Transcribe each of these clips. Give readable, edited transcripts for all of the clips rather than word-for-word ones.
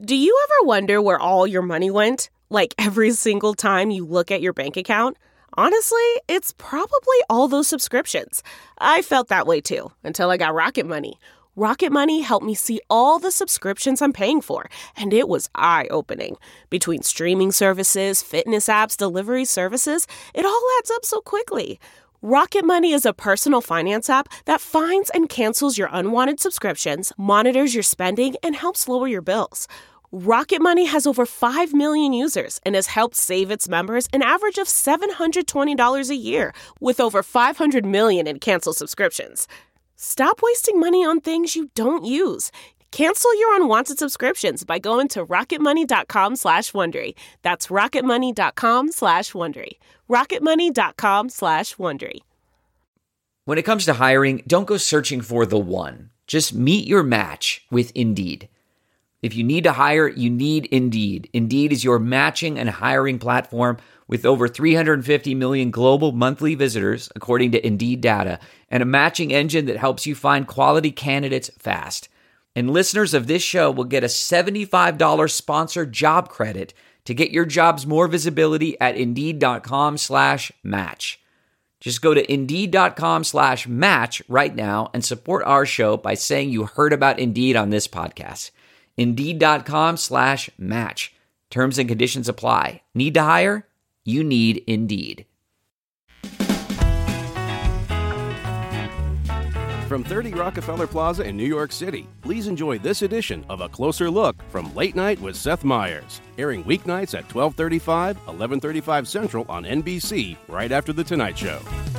Do you ever wonder where all your money went? Like every single time you look at your bank account? Honestly, it's probably all those subscriptions. I felt that way too, until I got Rocket Money. Rocket Money helped me see all the subscriptions I'm paying for, and it was eye-opening. Between streaming services, fitness apps, delivery services, it all adds up so quickly. Rocket Money is a personal finance app that finds and cancels your unwanted subscriptions, monitors your spending, and helps lower your bills. Rocket Money has over 5 million users and has helped save its members an average of $720 a year, with over 500 million in canceled subscriptions. Stop wasting money on things you don't use. Cancel your unwanted subscriptions by going to rocketmoney.com/Wondery. That's rocketmoney.com/Wondery. rocketmoney.com/Wondery. When it comes to hiring, don't go searching for the one. Just meet your match with Indeed. If you need to hire, you need Indeed. Indeed is your matching and hiring platform with over 350 million global monthly visitors, according to Indeed data, and a matching engine that helps you find quality candidates fast. And listeners of this show will get a $75 sponsored job credit to get your jobs more visibility at Indeed.com/match. Just go to Indeed.com/match right now and support our show by saying you heard about Indeed on this podcast. Indeed.com/match. Terms and conditions apply. Need to hire? You need Indeed. From 30 Rockefeller Plaza in New York City, please enjoy this edition of A Closer Look from Late Night with Seth Meyers, airing weeknights at 12:35, 11:35 Central on NBC, right after The Tonight Show.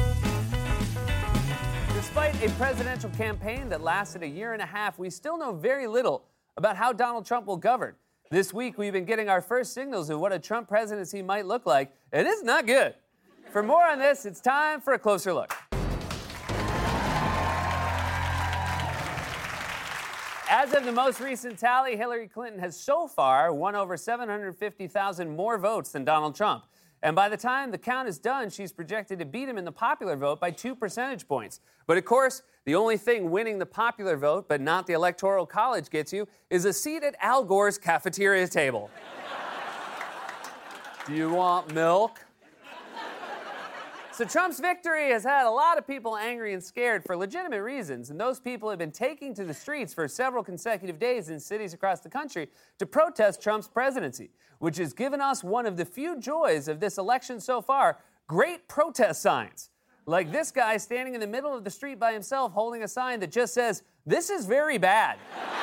Despite a presidential campaign that lasted a year and a half, we still know very little about how Donald Trump will govern. This week, we've been getting our first signals of what a Trump presidency might look like, and it's not good. For more on this, it's time for A Closer Look. As of the most recent tally, Hillary Clinton has so far won over 750,000 more votes than Donald Trump. And by the time the count is done, she's projected to beat him in the popular vote by 2 percentage points. But of course, the only thing winning the popular vote, but not the Electoral College, gets you is a seat at Al Gore's cafeteria table. Do you want milk? So Trump's victory has had a lot of people angry and scared for legitimate reasons, and those people have been taking to the streets for several consecutive days in cities across the country to protest Trump's presidency, which has given us one of the few joys of this election so far: great protest signs. Like this guy standing in the middle of the street by himself holding a sign that just says, "This is very bad."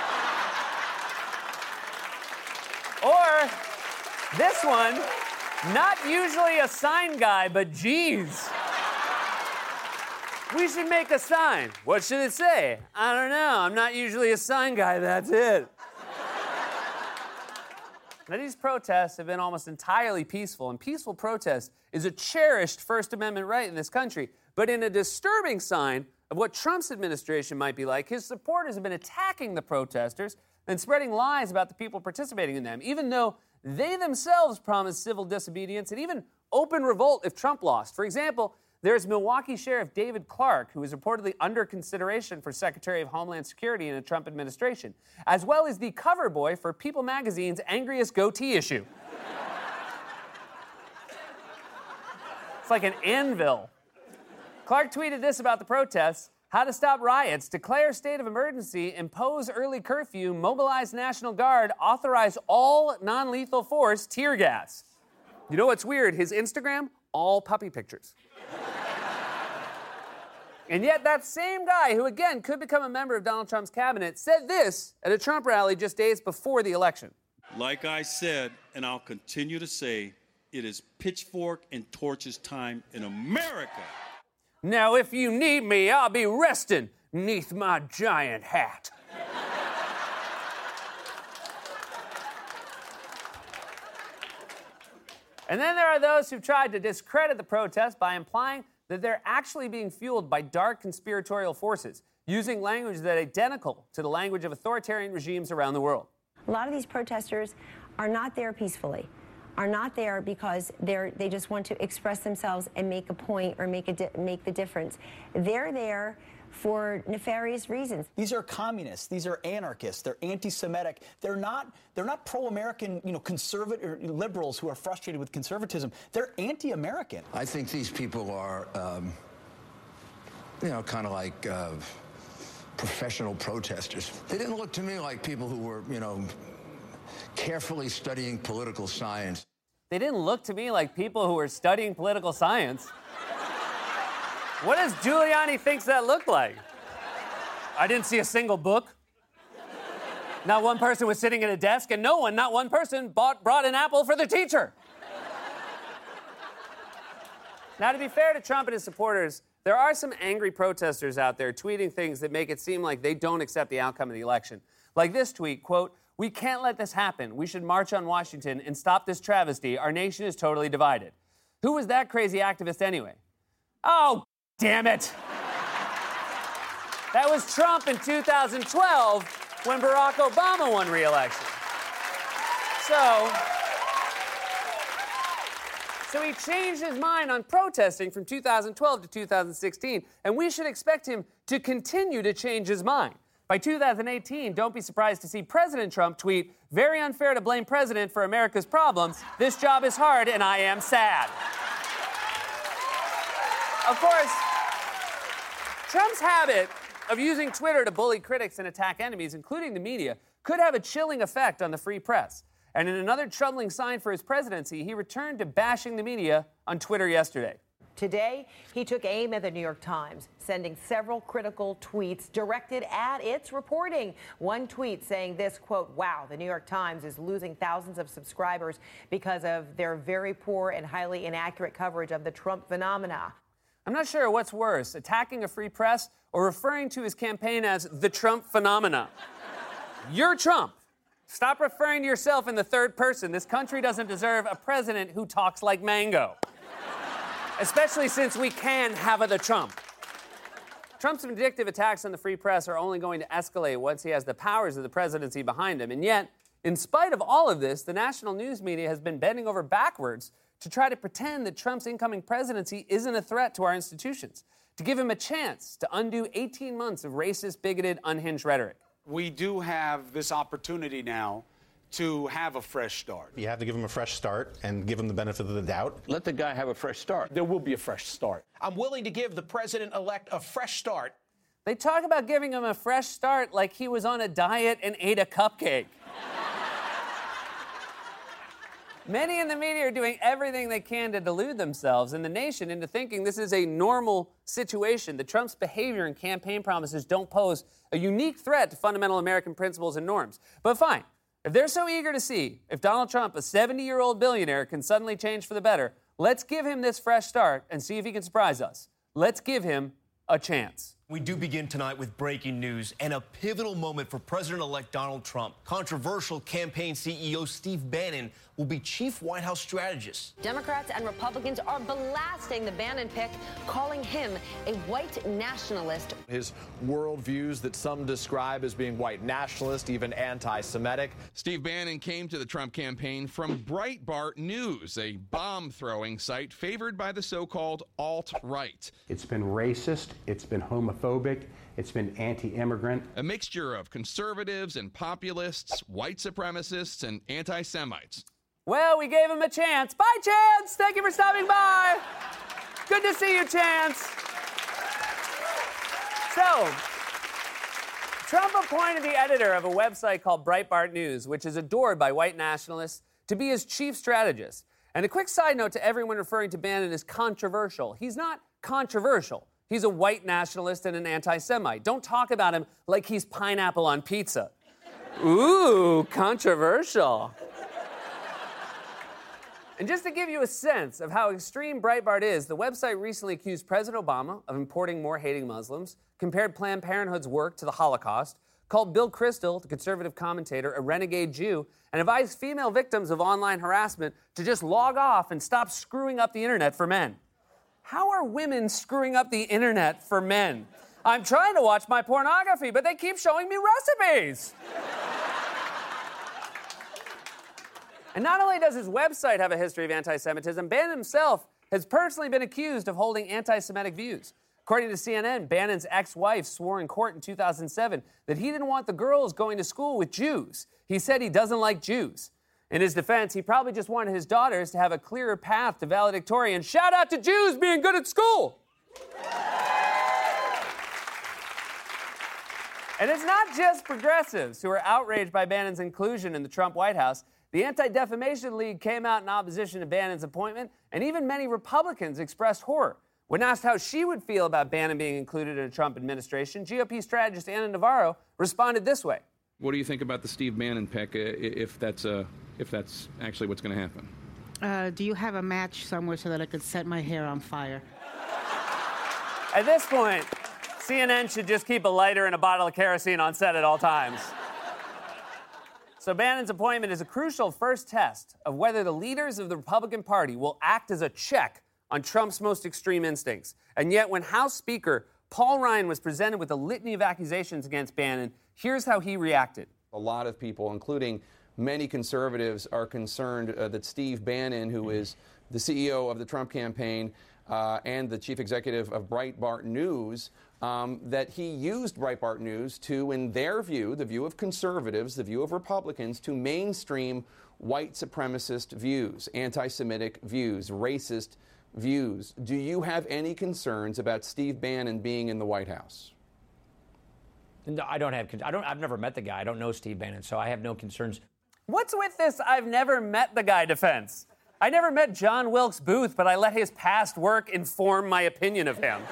Or this one, not usually a sign guy, but geez. We should make a sign. What should it say? I don't know. I'm not usually a sign guy. That's it. Now, these protests have been almost entirely peaceful, and peaceful protest is a cherished First Amendment right in this country. But in a disturbing sign of what Trump's administration might be like, his supporters have been attacking the protesters and spreading lies about the people participating in them, even though they themselves promised civil disobedience and even open revolt if Trump lost. For example, there's Milwaukee Sheriff David Clark, who is reportedly under consideration for Secretary of Homeland Security in a Trump administration, as well as the cover boy for People magazine's angriest goatee issue. It's like an anvil. Clark tweeted this about the protests: how to stop riots, declare state of emergency, impose early curfew, mobilize National Guard, authorize all non-lethal force, tear gas. You know what's weird? His Instagram, all puppy pictures. And yet that same guy, who again could become a member of Donald Trump's cabinet, said this at a Trump rally just days before the election. Like I said, and I'll continue to say, it is pitchfork and torches time in America. Now, if you need me, I'll be resting 'neath my giant hat. And then there are those who've tried to discredit the protests by implying that they're actually being fueled by dark conspiratorial forces, using language that's identical to the language of authoritarian regimes around the world. A lot of these protesters are not there peacefully, are not there because they just want to express themselves and make a point or make the difference. They're there for nefarious reasons. These are communists. These are anarchists. They're anti-Semitic. They're not pro-American, conservative or liberals who are frustrated with conservatism. They're anti-American. I think these people are, kind of like professional protesters. They didn't look to me like people who were, carefully studying political science. They didn't look to me like people who were studying political science. What does Giuliani think that looked like? I didn't see a single book. Not one person was sitting at a desk, and not one person brought an apple for the teacher. Now, to be fair to Trump and his supporters, there are some angry protesters out there tweeting things that make it seem like they don't accept the outcome of the election. Like this tweet, quote, "We can't let this happen. We should march on Washington and stop this travesty. Our nation is totally divided." Who was that crazy activist anyway? Oh, damn it. That was Trump in 2012 when Barack Obama won re-election. So he changed his mind on protesting from 2012 to 2016, and we should expect him to continue to change his mind. By 2018, don't be surprised to see President Trump tweet, "Very unfair to blame President for America's problems. This job is hard and I am sad." Of course, Trump's habit of using Twitter to bully critics and attack enemies, including the media, could have a chilling effect on the free press. And in another troubling sign for his presidency, he returned to bashing the media on Twitter yesterday. Today, he took aim at the New York Times, sending several critical tweets directed at its reporting. One tweet saying this, quote, "Wow, the New York Times is losing thousands of subscribers because of their very poor and highly inaccurate coverage of the Trump phenomena." I'm not sure what's worse, attacking a free press or referring to his campaign as the Trump phenomena. You're Trump. Stop referring to yourself in the third person. This country doesn't deserve a president who talks like Mango. Especially since we can have the Trump. Trump's vindictive attacks on the free press are only going to escalate once he has the powers of the presidency behind him. And yet, in spite of all of this, the national news media has been bending over backwards to try to pretend that Trump's incoming presidency isn't a threat to our institutions, to give him a chance to undo 18 months of racist, bigoted, unhinged rhetoric. We do have this opportunity now to have a fresh start. You have to give him a fresh start and give him the benefit of the doubt. Let the guy have a fresh start. There will be a fresh start. I'm willing to give the president-elect a fresh start. They talk about giving him a fresh start like he was on a diet and ate a cupcake. Many in the media are doing everything they can to delude themselves and the nation into thinking this is a normal situation, that Trump's behavior and campaign promises don't pose a unique threat to fundamental American principles and norms. But fine, if they're so eager to see if Donald Trump, a 70-year-old billionaire, can suddenly change for the better, let's give him this fresh start and see if he can surprise us. Let's give him a chance. We do begin tonight with breaking news and a pivotal moment for President-elect Donald Trump. Controversial campaign CEO Steve Bannon will be chief White House strategist. Democrats and Republicans are blasting the Bannon pick, calling him a white nationalist. His worldviews that some describe as being white nationalist, even anti-Semitic. Steve Bannon came to the Trump campaign from Breitbart News, a bomb-throwing site favored by the so-called alt-right. It's been racist, it's been homophobic, it's been anti-immigrant. A mixture of conservatives and populists, white supremacists, and anti-Semites. Well, we gave him a chance. Bye, Chance! Thank you for stopping by. Good to see you, Chance. So, Trump appointed the editor of a website called Breitbart News, which is adored by white nationalists, to be his chief strategist. And a quick side note to everyone referring to Bannon as controversial. He's not controversial. He's a white nationalist and an anti-Semite. Don't talk about him like he's pineapple on pizza. Ooh, controversial. And just to give you a sense of how extreme Breitbart is, the website recently accused President Obama of importing more hating Muslims, compared Planned Parenthood's work to the Holocaust, called Bill Kristol, the conservative commentator, a renegade Jew, and advised female victims of online harassment to just log off and stop screwing up the internet for men. How are women screwing up the internet for men? I'm trying to watch my pornography, but they keep showing me recipes. And not only does his website have a history of anti-Semitism, Bannon himself has personally been accused of holding anti-Semitic views. According to CNN, Bannon's ex-wife swore in court in 2007 that he didn't want the girls going to school with Jews. He said he doesn't like Jews. In his defense, he probably just wanted his daughters to have a clearer path to valedictorian. Shout out to Jews being good at school! And it's not just progressives who are outraged by Bannon's inclusion in the Trump White House. The Anti-Defamation League came out in opposition to Bannon's appointment, and even many Republicans expressed horror. When asked how she would feel about Bannon being included in a Trump administration, GOP strategist Ana Navarro responded this way. What do you think about the Steve Bannon pick, if that's actually what's going to happen? Do you have a match somewhere so that I could set my hair on fire? At this point, CNN should just keep a lighter and a bottle of kerosene on set at all times. So Bannon's appointment is a crucial first test of whether the leaders of the Republican Party will act as a check on Trump's most extreme instincts. And yet, when House Speaker Paul Ryan was presented with a litany of accusations against Bannon, here's how he reacted. A lot of people, including many conservatives, are concerned that Steve Bannon, who is the CEO of the Trump campaign and the chief executive of Breitbart News, that he used Breitbart News to, in their view, the view of conservatives, the view of Republicans, to mainstream white supremacist views, anti-Semitic views, racist views. Do you have any concerns about Steve Bannon being in the White House? No, I've never met the guy. I don't know Steve Bannon, so I have no concerns. What's with this I've never met the guy defense? I never met John Wilkes Booth, but I let his past work inform my opinion of him.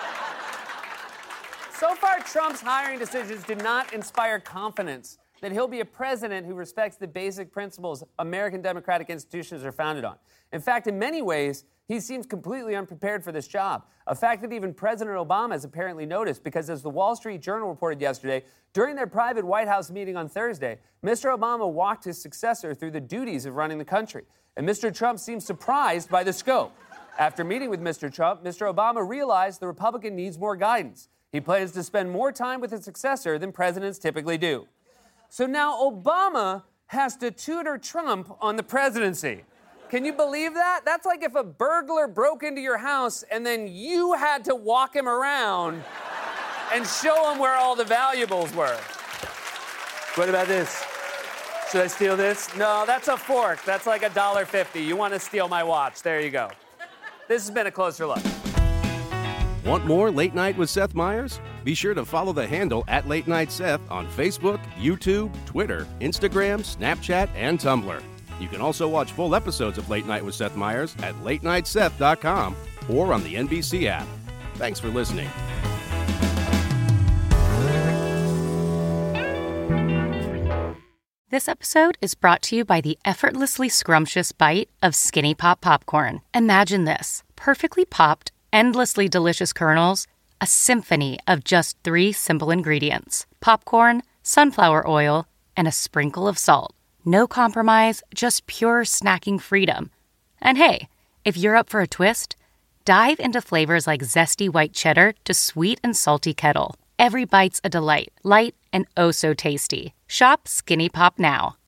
So far, Trump's hiring decisions do not inspire confidence that he'll be a president who respects the basic principles American democratic institutions are founded on. In fact, in many ways, he seems completely unprepared for this job, a fact that even President Obama has apparently noticed, because as the Wall Street Journal reported yesterday, during their private White House meeting on Thursday, Mr. Obama walked his successor through the duties of running the country, and Mr. Trump seemed surprised by the scope. After meeting with Mr. Trump, Mr. Obama realized the Republican needs more guidance. He plans to spend more time with his successor than presidents typically do. So now Obama has to tutor Trump on the presidency. Can you believe that? That's like if a burglar broke into your house and then you had to walk him around and show him where all the valuables were. What about this? Should I steal this? No, that's a fork. That's like $1.50. You want to steal my watch. There you go. This has been A Closer Look. Want more Late Night with Seth Meyers? Be sure to follow the handle at Late Night Seth on Facebook, YouTube, Twitter, Instagram, Snapchat, and Tumblr. You can also watch full episodes of Late Night with Seth Meyers at latenightseth.com or on the NBC app. Thanks for listening. This episode is brought to you by the effortlessly scrumptious bite of Skinny Pop Popcorn. Imagine this: perfectly popped, endlessly delicious kernels, a symphony of just 3 simple ingredients: popcorn, sunflower oil, and a sprinkle of salt. No compromise, just pure snacking freedom. And hey, if you're up for a twist, dive into flavors like zesty white cheddar to sweet and salty kettle. Every bite's a delight, light and oh so tasty. Shop Skinny Pop now.